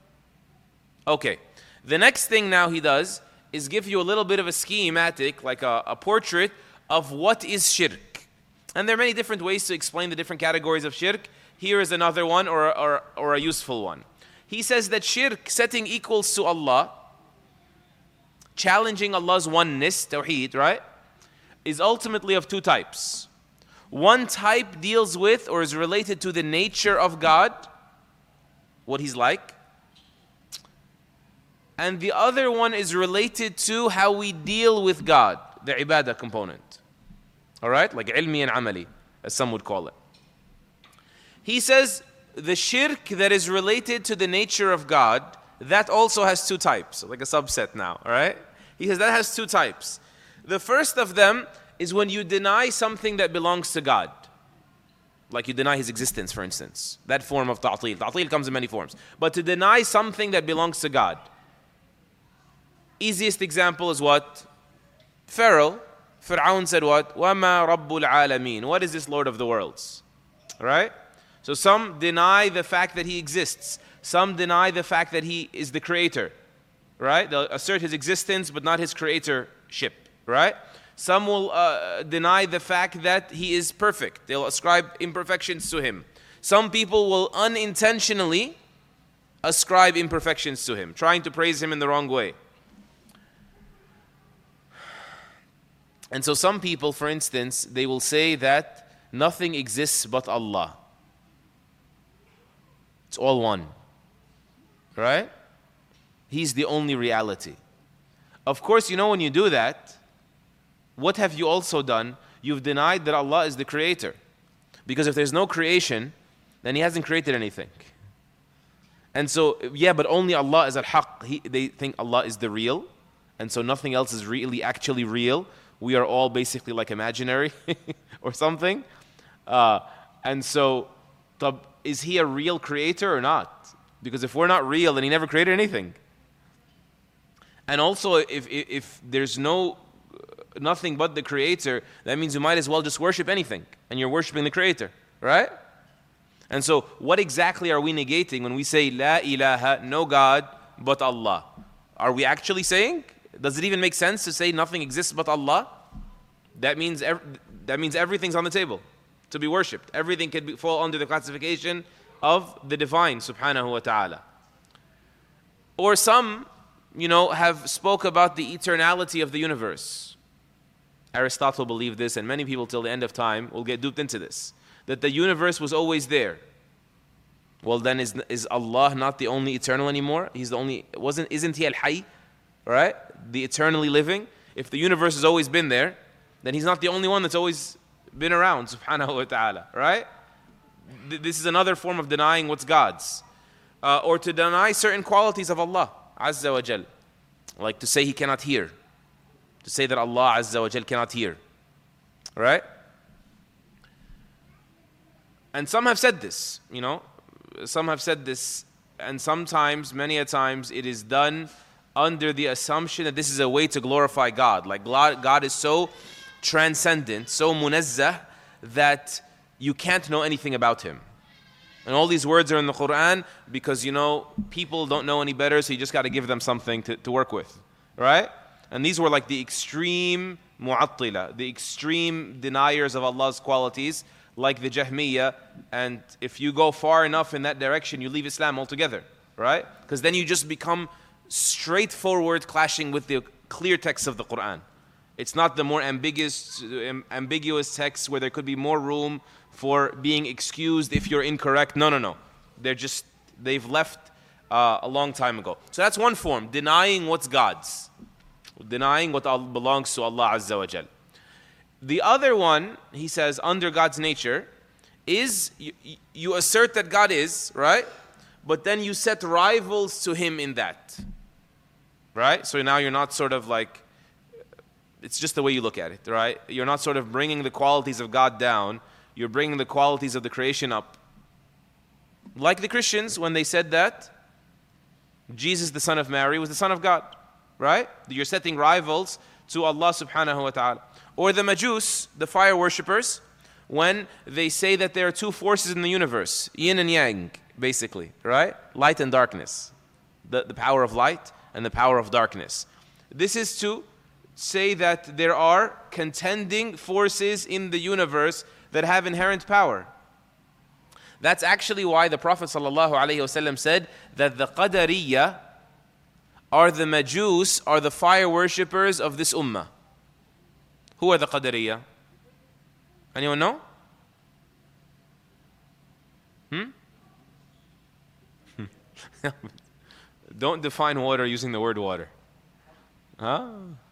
Okay. The next thing now He does is give you a little bit of a schematic, like a, a portrait of what is shirk. And there are many different ways to explain the different categories of shirk. Here is another one, or, or, or a useful one. He says that shirk, setting equals to Allah, challenging Allah's oneness, tawheed, right, is ultimately of two types. One type deals with or is related to the nature of God, what He's like. And the other one is related to how we deal with God, the ibadah component. All right, like ilmi and amali, as some would call it. He says the shirk that is related to the nature of God, that also has two types, like a subset now, all right? He says that has two types. The first of them is when you deny something that belongs to God. Like you deny His existence, for instance. That form of ta'til. Ta'til comes in many forms. But to deny something that belongs to God. Easiest example is what? Pharaoh. Fir'aun said what? وَمَا رَبُّ الْعَالَمِينَ. What is this Lord of the worlds? Right? So some deny the fact that He exists. Some deny the fact that He is the creator. Right? They'll assert His existence but not His creatorship. Right? Some will uh, deny the fact that He is perfect. They'll ascribe imperfections to Him. Some people will unintentionally ascribe imperfections to Him, trying to praise Him in the wrong way. And so some people, for instance, they will say that nothing exists but Allah. It's all one. Right? He's the only reality. Of course, you know when you do that, what have you also done? You've denied that Allah is the creator. Because if there's no creation, then He hasn't created anything. And so, yeah, but only Allah is al-haq. He, they think Allah is the real. And so nothing else is really actually real. We are all basically like imaginary or something. Uh, and so, is He a real creator or not? Because if we're not real, then He never created anything. And also, if, if, if there's no nothing but the creator, that means you might as well just worship anything. And you're worshiping the creator, right? And so, what exactly are we negating when we say, La ilaha, no God but Allah? Are we actually saying? Does it even make sense to say nothing exists but Allah? That means ev- that means everything's on the table to be worshipped. Everything can be, fall under the classification of the divine, subhanahu wa ta'ala. Or some, you know, have spoke about the eternality of the universe. Aristotle believed this, and many people till the end of time will get duped into this. That the universe was always there. Well, then is is Allah not the only eternal anymore? He's the only, wasn't, isn't He al-Hayy? Right? The eternally living. If the universe has always been there, then He's not the only one that's always been around, subhanahu wa ta'ala, right? This is another form of denying what's God's. Uh, or to deny certain qualities of Allah, azza wa jal. Like to say He cannot hear. To say that Allah azza wa jal cannot hear. Right? And some have said this, you know, some have said this, and sometimes, many a times, it is done under the assumption that this is a way to glorify God. Like God is so transcendent, so munazzah, that you can't know anything about Him. And all these words are in the Quran because, you know, people don't know any better, so you just got to give them something to, to work with, right? And these were like the extreme mu'attila, the extreme deniers of Allah's qualities, like the Jahmiyyah. And if you go far enough in that direction, you leave Islam altogether, right? Because then you just become straightforward clashing with the clear text of the Quran. It's not the more ambiguous, um, ambiguous texts where there could be more room for being excused if you're incorrect. No, no, no. They're just, they've left uh, a long time ago. So that's one form, denying what's God's. Denying what belongs to Allah Azza wa Jal. The other one, he says, under God's nature, is you, you assert that God is, right? But then you set rivals to Him in that. Right? So now you're not sort of like, it's just the way you look at it, right? You're not sort of bringing the qualities of God down. You're bringing the qualities of the creation up. Like the Christians, when they said that Jesus, the son of Mary, was the son of God, right? You're setting rivals to Allah subhanahu wa ta'ala. Or the Majus, the fire worshippers, when they say that there are two forces in the universe, yin and yang, basically, right? Light and darkness. The, the power of light and the power of darkness. This is to say that there are contending forces in the universe that have inherent power. That's actually why the Prophet ﷺ said that the Qadariyya are the Majus, are the fire worshippers of this ummah. Who are the Qadariyya? Anyone know? Hmm? Don't define water using the word water. Huh?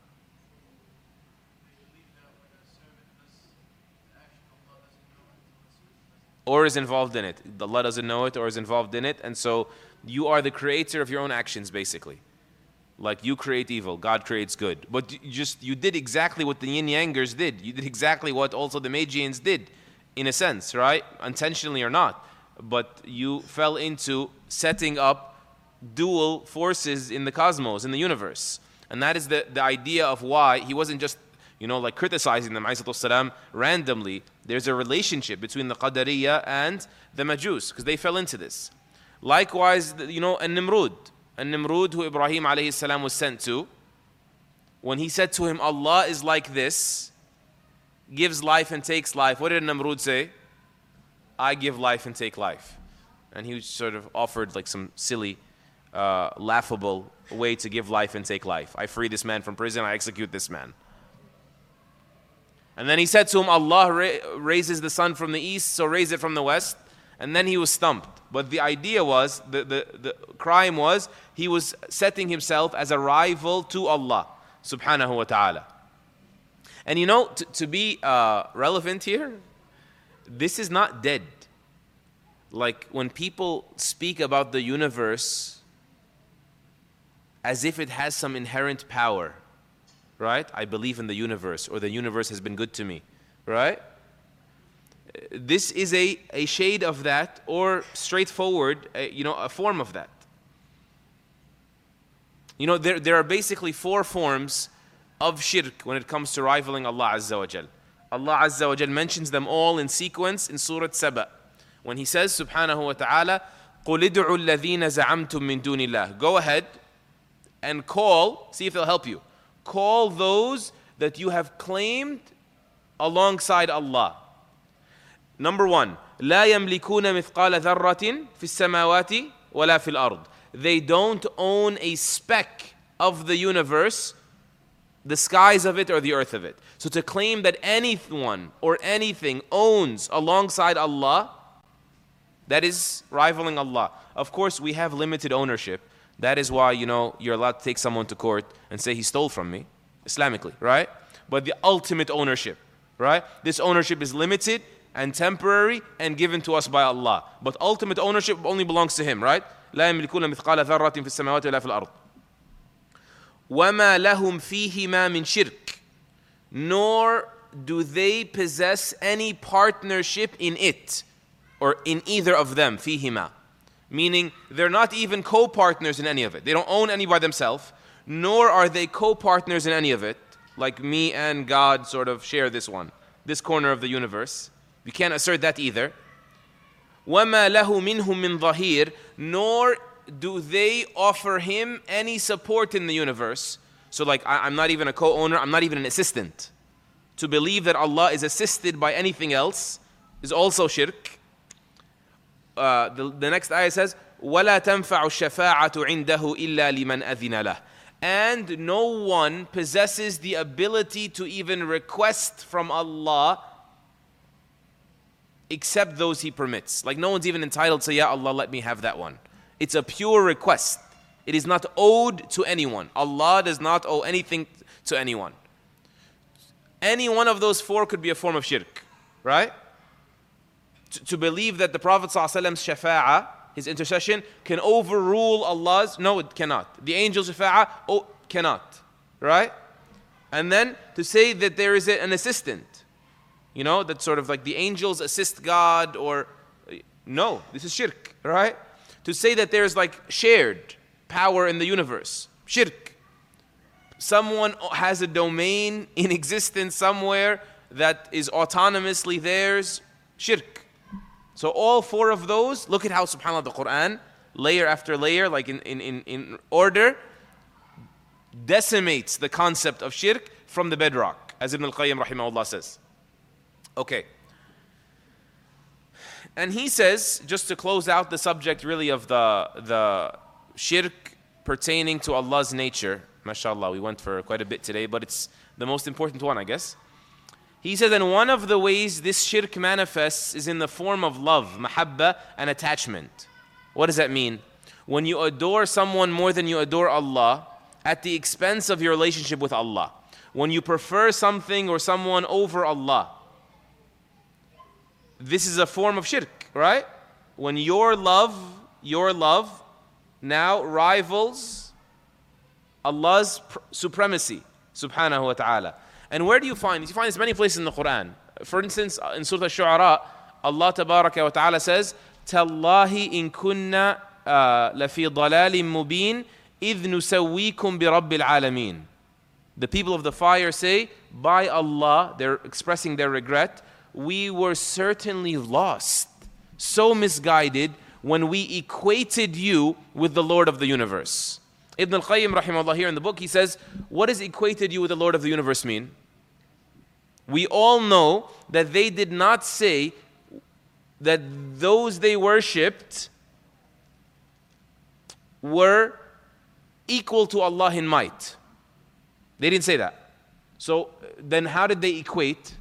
Or is involved in it. Allah doesn't know it or is involved in it. And so you are the creator of your own actions, basically. Like you create evil, God creates good. But you just you did exactly what the yin-yangers did. You did exactly what also the Magians did, in a sense, right? Intentionally or not. But you fell into setting up dual forces in the cosmos, in the universe. And that is the, the idea of why he wasn't just, you know, like criticizing them, alayhi randomly. There's a relationship between the Qadariyya and the Majus, because they fell into this. Likewise, you know, An-Nimrud. An-Nimrud, who Ibrahim alayhi salam was sent to, when he said to him, Allah is like this, gives life and takes life, what did Nimrud say? I give life and take life. And he sort of offered like some silly, uh, laughable way to give life and take life. I free this man from prison, I execute this man. And then he said to him, Allah ra- raises the sun from the east, so raise it from the west. And then he was stumped. But the idea was, the, the, the crime was, he was setting himself as a rival to Allah subhanahu wa ta'ala. And you know, to, to be uh, relevant here, this is not dead. Like when people speak about the universe as if it has some inherent power, right? I believe in the universe, or the universe has been good to me, right? This is a, a shade of that, or straightforward, a, you know, a form of that. You know, there, there are basically four forms of shirk when it comes to rivaling Allah Azza wa Jal. Allah Azza wa Jal mentions them all in sequence in Surah Saba. When He says, subhanahu wa ta'ala, قُلِ ادْعُوا الَّذِينَ زَعَمْتُم مِّن دُونِ اللَّهِ. Go ahead and call, see if they'll help you. Call those that you have claimed alongside Allah. Number one, لا يملكون مثقال ذرة في السماوات ولا في الأرض. They don't own a speck of the universe, the skies of it or the earth of it. So to claim that anyone or anything owns alongside Allah, that is rivaling Allah. Of course, we have limited ownership. That is why, you know, you're allowed to take someone to court and say he stole from me, Islamically, right? But the ultimate ownership, right? This ownership is limited and temporary and given to us by Allah. But ultimate ownership only belongs to Him, right? لا يملكون مثقال ذرة في السماوات ولا في الأرض. وما لهم فيهما من شرك. Nor do they possess any partnership in it. or in either of them, فيهما. Meaning they're not even co-partners in any of it. They don't own any by themselves, nor are they co-partners in any of it, like me and God sort of share this one, this corner of the universe. We can't assert that either. وَمَا لَهُ مِنْهُمْ مِنْ ظَهِيرٍ, nor do they offer him any support in the universe. So like, I, I'm not even a co-owner, I'm not even an assistant. To believe that Allah is assisted by anything else is also shirk. Uh, the, the next ayah says, وَلَا تَنْفَعُ الشَّفَاعَةُ عِنْدَهُ إِلَّا لِمَنْ أَذِنَ لَهُ. And no one possesses the ability to even request from Allah except those He permits. Like no one's even entitled to say, Ya Allah, let me have that one. It's a pure request. It is not owed to anyone. Allah does not owe anything to anyone. Any one of those four could be a form of shirk, right? To, to believe that the Prophet ﷺ's shafa'ah, his intercession, can overrule Allah's, no, it cannot. The angel's shafa'ah, oh, cannot, right? And then to say that there is an assistant, you know, that sort of like the angels assist God, or no, this is shirk, right? To say that there's like shared power in the universe, shirk. Someone has a domain in existence somewhere that is autonomously theirs, shirk. So all four of those, look at how subhanAllah the Quran, layer after layer, like in, in, in, in order, decimates the concept of shirk from the bedrock, as Ibn al-Qayyim rahimahullah says. Okay. And he says, just to close out the subject really of the, the shirk pertaining to Allah's nature, mashallah, we went for quite a bit today, but it's the most important one, I guess. He says, and one of the ways this shirk manifests is in the form of love, mahabba, and attachment. What does that mean? When you adore someone more than you adore Allah, at the expense of your relationship with Allah. When you prefer something or someone over Allah. This is a form of shirk, right? When your love, your love now rivals Allah's pr- supremacy, subhanahu wa ta'ala. And where do you find this? You find this many places in the Quran. For instance, in Surah Al-Shu'ara, Allah tabaraka wa ta'ala says, تَاللَّهِ إِن كُنَّا لَفِي ضَلَالٍ مُبِينٍ إِذْ نُسَوِّيكُمْ بِرَبِّ الْعَالَمِينَ. The people of the fire say, by Allah, they're expressing their regret, we were certainly lost, so misguided when we equated you with the Lord of the universe. Ibn al-Qayyim rahimahullah here in the book, he says, what does equated you with the Lord of the universe mean? We all know that they did not say that those they worshipped were equal to Allah in might. They didn't say that. So then how did they equate?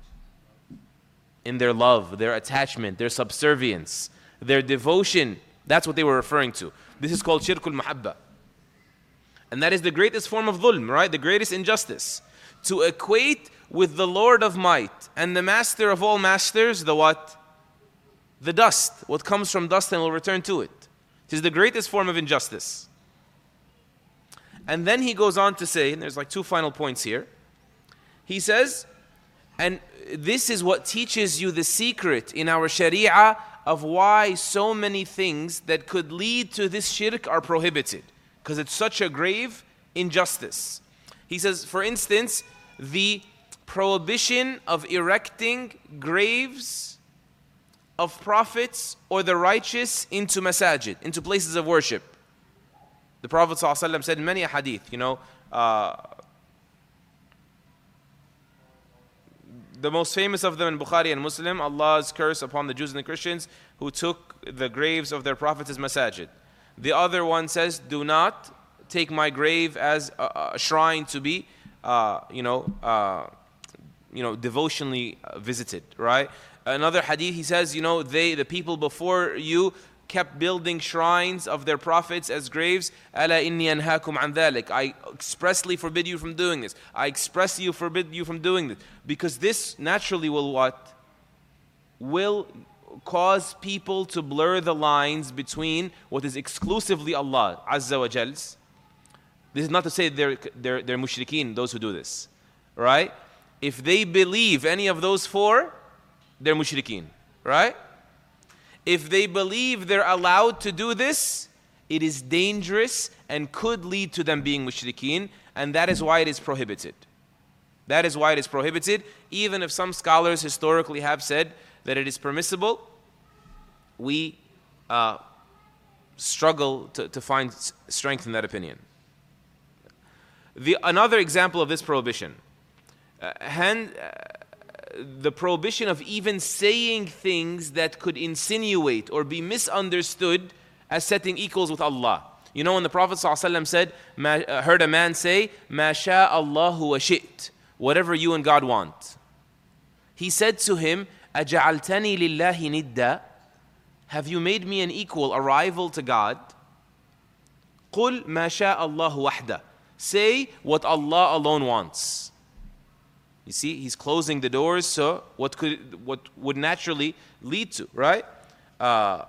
In their love, their attachment, their subservience, their devotion. That's what they were referring to. This is called shirkul mahabba. And that is the greatest form of dhulm, right? The greatest injustice. To equate with the Lord of might and the master of all masters, the what? The dust. What comes from dust and will return to it. It is the greatest form of injustice. And then he goes on to say, and there's like two final points here. He says, and this is what teaches you the secret in our sharia of why so many things that could lead to this shirk are prohibited. Because it's such a grave injustice. He says, for instance, the prohibition of erecting graves of prophets or the righteous into masajid, into places of worship. The Prophet ﷺ said in many hadith, you know, uh, the most famous of them in Bukhari and Muslim, Allah's curse upon the Jews and the Christians who took the graves of their prophets as masajid. The other one says, do not take my grave as a, a shrine to be, uh, you know, uh, you know, devotionally visited, right? Another hadith, he says, you know, they, the people before you kept building shrines of their prophets as graves. أَلَا إِنِّي أَنْهَاكُمْ عَنْ ذَلِكَ. I expressly forbid you from doing this. I expressly forbid you from doing this. Because this naturally will what? Will cause people to blur the lines between what is exclusively Allah Azza wa Jals. This is not to say they're, they're, they're mushrikeen, those who do this. Right? If they believe any of those four, they're mushrikeen. Right? if they believe they're allowed to do this, it is dangerous and could lead to them being mushrikeen, and that is why it is prohibited. That is why it is prohibited, even if some scholars historically have said that it is permissible. We uh, struggle to, to find strength in that opinion. The, another example of this prohibition, uh, hand, uh, the prohibition of even saying things that could insinuate or be misunderstood as setting equals with Allah. You know when the Prophet ﷺ said, Ma, uh, heard a man say, "Ma sha Allahu wa shi't," whatever you and God want. He said to him, "Aja'altani lillahi nidda," have you made me an equal, a rival to God? "Qul ma sha Allahu wahda," say what Allah alone wants. You see, he's closing the doors, so what could, what would naturally lead to, right? Uh,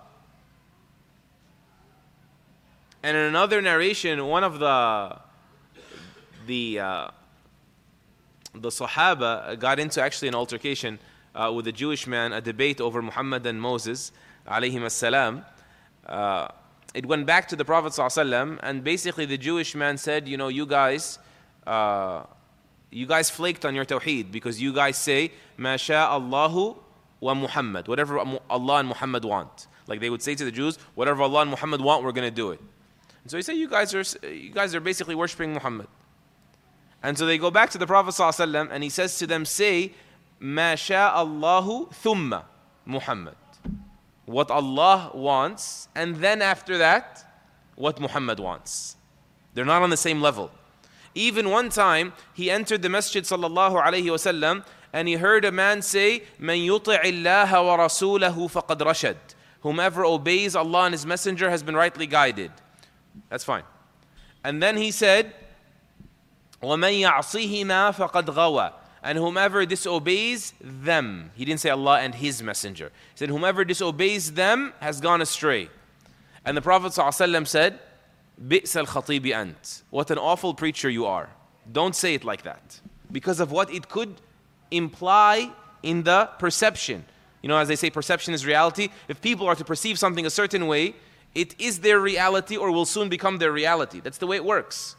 and in another narration, one of the the uh, the Sahaba got into actually an altercation uh, with a Jewish man, a debate over Muhammad and Moses, alayhim as-salam. Uh, it went back to the Prophet ﷺ, and basically the Jewish man said, you know, you guys, uh, you guys flaked on your tawheed because you guys say, "Ma sha Allahu wa Muhammad," whatever Allah and Muhammad want. Like they would say to the Jews, whatever Allah and Muhammad want, we're going to do it. And so he said, you guys are, you guys are basically worshipping Muhammad. And so they go back to the Prophet ﷺ, and he says to them, say, "Ma sha Allahu thumma Muhammad." What Allah wants, and then after that, what Muhammad wants. They're not on the same level. Even one time, he entered the masjid sallallahu alayhi wasallam, and he heard a man say, "Man yuti' Allah wa rasulahu faqad rashad." Whomever obeys Allah and His Messenger has been rightly guided. That's fine. And then he said, وَمَنْ يَعْصِهِمَا فَقَدْ غَوَى. And whomever disobeys them. He didn't say Allah and His Messenger. He said, whomever disobeys them has gone astray. And the Prophet ﷺ said, بِئْسَ الْخَطِيبِ أَنْتِ. What an awful preacher you are. Don't say it like that. Because of what it could imply in the perception. You know, as they say, perception is reality. If people are to perceive something a certain way, it is their reality or will soon become their reality. That's the way it works.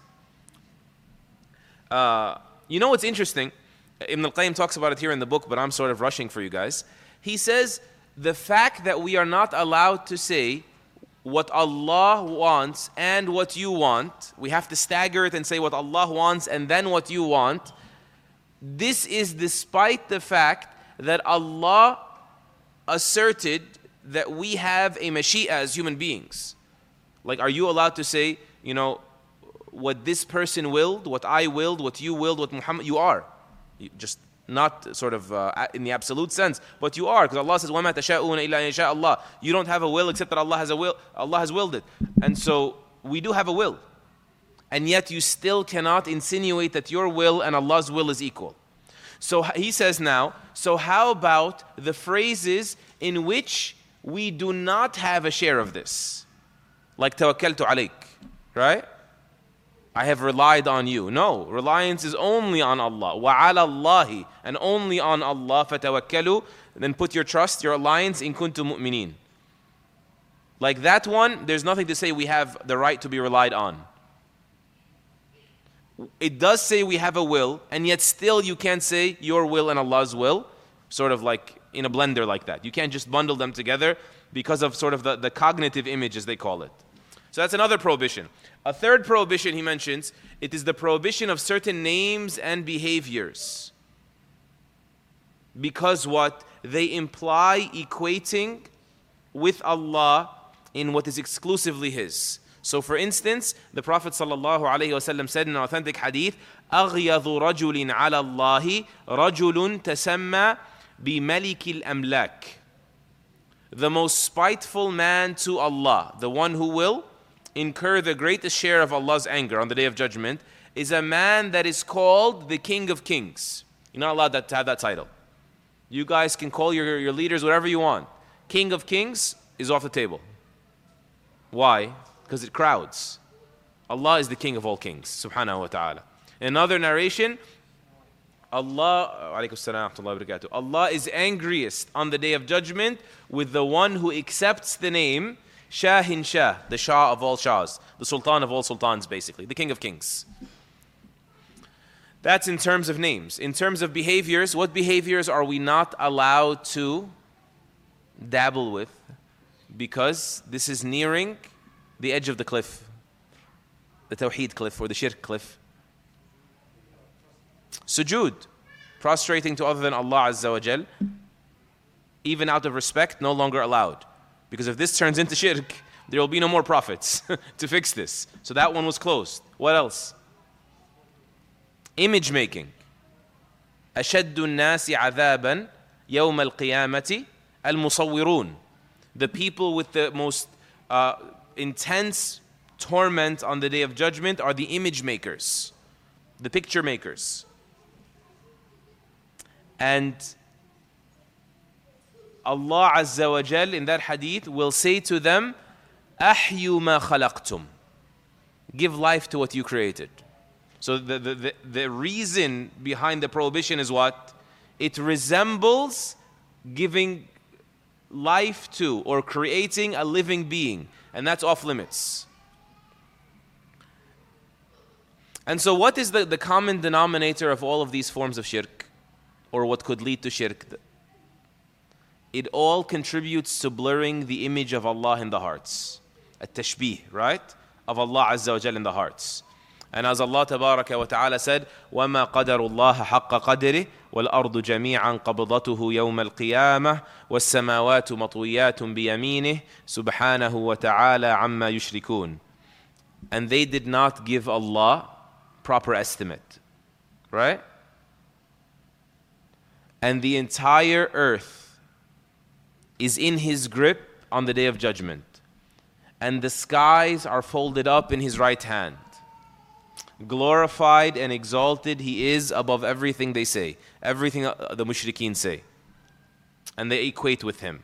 Uh, you know what's interesting? Ibn al-Qayyim talks about it here in the book, but I'm sort of rushing for you guys. He says, the fact that we are not allowed to say what Allah wants and what you want, we have to stagger it and say what Allah wants and then what you want, this is despite the fact that Allah asserted that we have a mashia as human beings. Like, are you allowed to say, you know, what this person willed, what I willed, what you willed, what Muhammad, you are. You just not sort of uh, in the absolute sense, but you are, because Allah says, وَمَا تَشَاءُونَ إِلَّا أَن يَشَاءَ اللَّهُ. You don't have a will except that Allah has a will. Allah has willed it. And so we do have a will. And yet you still cannot insinuate that your will and Allah's will is equal. So he says now, so how about the phrases in which we do not have a share of this? Like tawakkaltu alayk, right? I have relied on you. No, reliance is only on Allah. وَعَلَى اللَّهِ, and only on Allah. فَتَوَكَّلُوا, then put your trust, your alliance, in kuntum mu'mineen. Like that one, there's nothing to say we have the right to be relied on. It does say we have a will, and yet still you can't say your will and Allah's will, sort of like in a blender like that. You can't just bundle them together because of sort of the, the cognitive image, as they call it. So that's another prohibition. A third prohibition he mentions, it is the prohibition of certain names and behaviors. Because what? They imply equating with Allah in what is exclusively His. So for instance, the Prophet ﷺ said in an authentic hadith, أَغْيَضُ رَجُلٍ عَلَى اللَّهِ رَجُلٌ تَسَمَّى بِمَلِكِ الْأَمْلَاكِ. The most spiteful man to Allah, the one who will incur the greatest share of Allah's anger on the Day of Judgment, is a man that is called the King of Kings. You're not allowed that, to have that title. You guys can call your, your leaders whatever you want. King of Kings is off the table. Why? Because it crowds. Allah is the King of all kings, subhanahu wa ta'ala. In another narration, Allah, alaykum assalam wa rahmatullahi wa barakatuh. Allah is angriest on the day of judgment with the one who accepts the name Shahin Shah, the Shah of all Shahs, the Sultan of all Sultans, basically, the King of Kings. That's in terms of names. In terms of behaviors, what behaviors are we not allowed to dabble with? Because this is nearing the edge of the cliff, the Tawheed cliff or the Shirk cliff. Sujood, prostrating to other than Allah Azza wa Jal, even out of respect, no longer allowed. Because if this turns into Shirk, there will be no more prophets to fix this. So that one was closed. What else? Image making. أشد الناس عذابا يوم القيامة المصورون. The people with the most uh, intense torment on the day of judgment are the image makers, the picture makers. And Allah Azza wa Jal in that hadith will say to them, أحيوا ما خلقتم. Give life to what you created. So the, the, the, the reason behind the prohibition is what? It resembles giving life to or creating a living being. And that's off limits. And so what is the, the common denominator of all of these forms of shirk? Or what could lead to shirk? It all contributes to blurring the image of Allah in the hearts. At-tashbih, right? Of Allah Azza wa Jal in the hearts. And as Allah Tabaraka wa Ta'ala said, وَمَا قَدَرُ اللَّهَ حَقَّ قَدْرِهِ وَالْأَرْضُ جَمِيعًا قَبْضَتُهُ يَوْمَ الْقِيَامَةِ وَالسَّمَاوَاتُ مَطْوِيَّاتٌ بِيَمِينِهِ سُبْحَانَهُ وَتَعَالَى عَمَّا يُشْرِكُونَ. And they did not give Allah proper estimate. Right? And the entire earth is in His grip on the Day of Judgment. And the skies are folded up in His right hand. Glorified and exalted He is above everything they say, everything the mushrikeen say. And they equate with Him.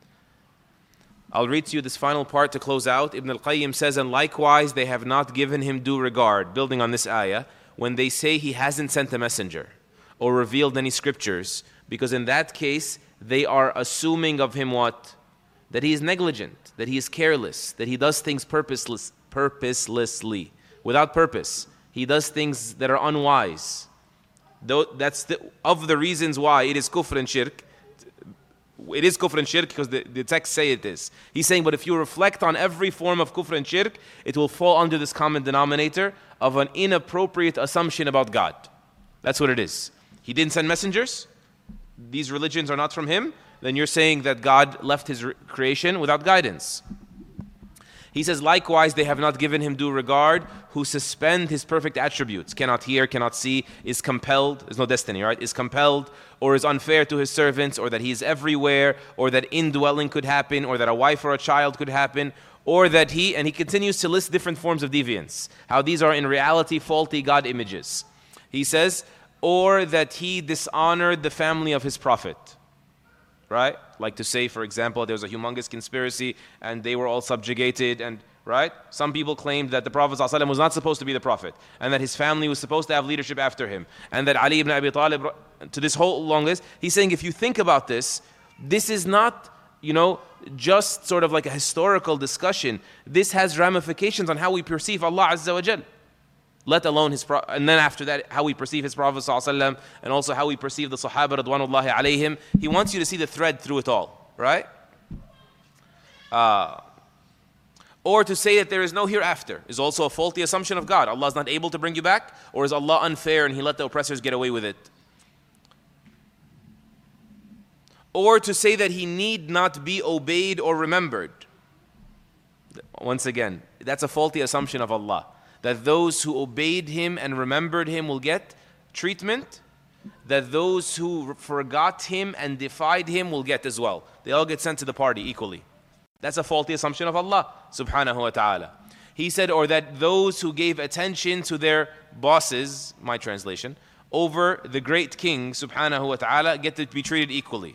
I'll read to you this final part to close out. Ibn al-Qayyim says, and likewise they have not given Him due regard, building on this ayah, when they say He hasn't sent a messenger or revealed any scriptures, because in that case they are assuming of Him what? That He is negligent, that He is careless, that He does things purposeless, purposelessly, without purpose. He does things that are unwise. Though that's the, of the reasons why it is kufr and shirk. It is kufr and shirk because the, the texts say it is. He's saying, but if you reflect on every form of kufr and shirk, it will fall under this common denominator of an inappropriate assumption about God. That's what it is. He didn't send messengers. These religions are not from Him. Then you're saying that God left His re- creation without guidance. He says, likewise, they have not given Him due regard, who suspend His perfect attributes, cannot hear, cannot see, is compelled, there's no destiny, right? Is compelled, or is unfair to His servants, or that He is everywhere, or that indwelling could happen, or that a wife or a child could happen, or that He, and He continues to list different forms of deviance, how these are in reality faulty God images. He says, or that He dishonored the family of His prophet. Right? Like to say, for example, there was a humongous conspiracy and they were all subjugated, and right? Some people claimed that the Prophet ﷺ was not supposed to be the Prophet and that his family was supposed to have leadership after him, and that Ali ibn Abi Talib, to this whole long list, he's saying if you think about this, this is not, you know, just sort of like a historical discussion. This has ramifications on how we perceive Allah Azza wa Jal. Let alone His Prophet, and then after that, how we perceive His Prophet ﷺ, and also how we perceive the Sahaba Radwanullahi alayhim. He wants you to see the thread through it all, right? Uh, or to say that there is no hereafter is also a faulty assumption of God. Allah is not able to bring you back, or is Allah unfair and He let the oppressors get away with it? Or to say that He need not be obeyed or remembered. Once again, that's a faulty assumption of Allah. That those who obeyed Him and remembered Him will get treatment, that those who forgot Him and defied Him will get as well. They all get sent to the party equally. That's a faulty assumption of Allah subhanahu wa ta'ala. He said, or that those who gave attention to their bosses, my translation, over the great king subhanahu wa ta'ala get to be treated equally.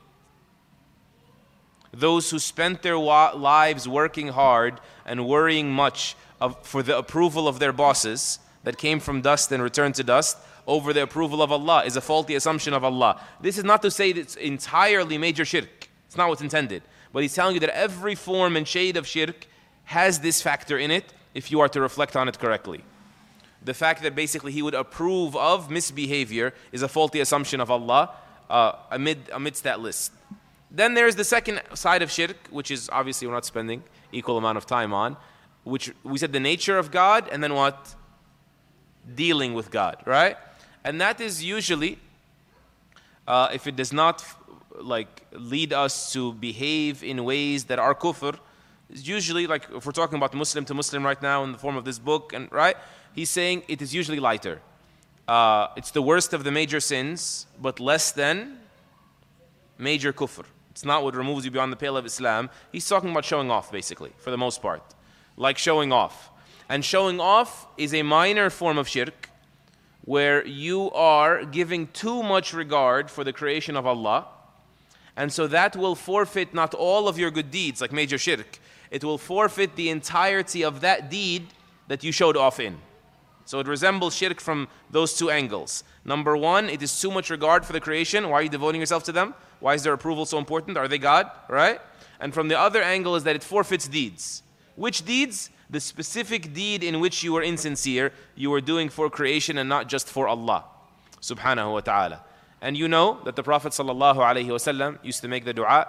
Those who spent their wa- lives working hard and worrying much Of, for the approval of their bosses, that came from dust and returned to dust over the approval of Allah is a faulty assumption of Allah. This is not to say that it's entirely major shirk. It's not what's intended. But he's telling you that every form and shade of shirk has this factor in it if you are to reflect on it correctly. The fact that basically he would approve of misbehavior is a faulty assumption of Allah uh, amid, amidst that list. Then there's the second side of shirk, which is obviously we're not spending equal amount of time on, which we said the nature of God, and then what? Dealing with God, right? And that is usually, uh, if it does not like lead us to behave in ways that are kufr, it's usually like if we're talking about Muslim to Muslim right now in the form of this book, and right, he's saying it is usually lighter. Uh, it's the worst of the major sins, but less than major kufr. It's not what removes you beyond the pale of Islam. He's talking about showing off, basically, for the most part. Like showing off. And showing off is a minor form of shirk, where you are giving too much regard for the creation of Allah, and so that will forfeit not all of your good deeds, like major shirk. It will forfeit the entirety of that deed that you showed off in. So it resembles shirk from those two angles. Number one, it is too much regard for the creation. Why are you devoting yourself to them? Why is their approval so important? Are they God? Right? And from the other angle is that it forfeits deeds. Which deeds? The specific deed in which you were insincere, you were doing for creation and not just for Allah subhanahu wa ta'ala. And you know that the Prophet sallallahu alayhi wa sallam used to make the dua,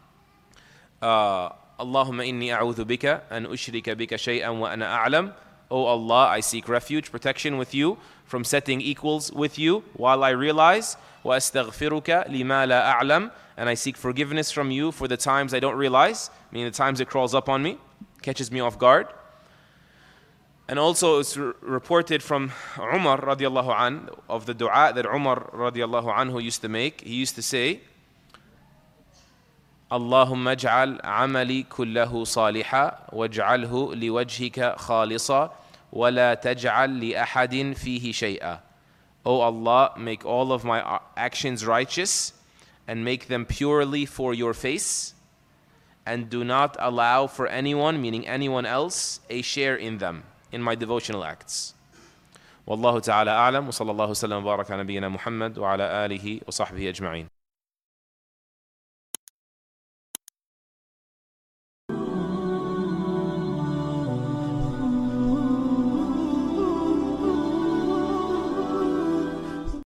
uh, Allahumma inni a'udhu bika an ushrika bika shay'an wa ana a'lam. Oh Allah, I seek refuge, protection with you from setting equals with you while I realize, wa astaghfiruka lima la a'lam, and I seek forgiveness from you for the times I don't realize, meaning the times it crawls up on me, catches me off guard. And also it's re- reported from Umar radiallahu an, of the dua that Umar radiallahu anhu used to make. He used to say, Allahumma ij'al amali kullahu saliha waj'alhu liwajhika khalisa wa la taj'al li ahadin fihi shay'a. O Allah, make all of my actions righteous and make them purely for your face, and do not allow for anyone, meaning anyone else, a share in them, in my devotional acts. Wallahu ta'ala a'lam wa sallallahu sallam wa baraka nabiyyina Muhammad wa ala alihi wa sahbihi ajma'in.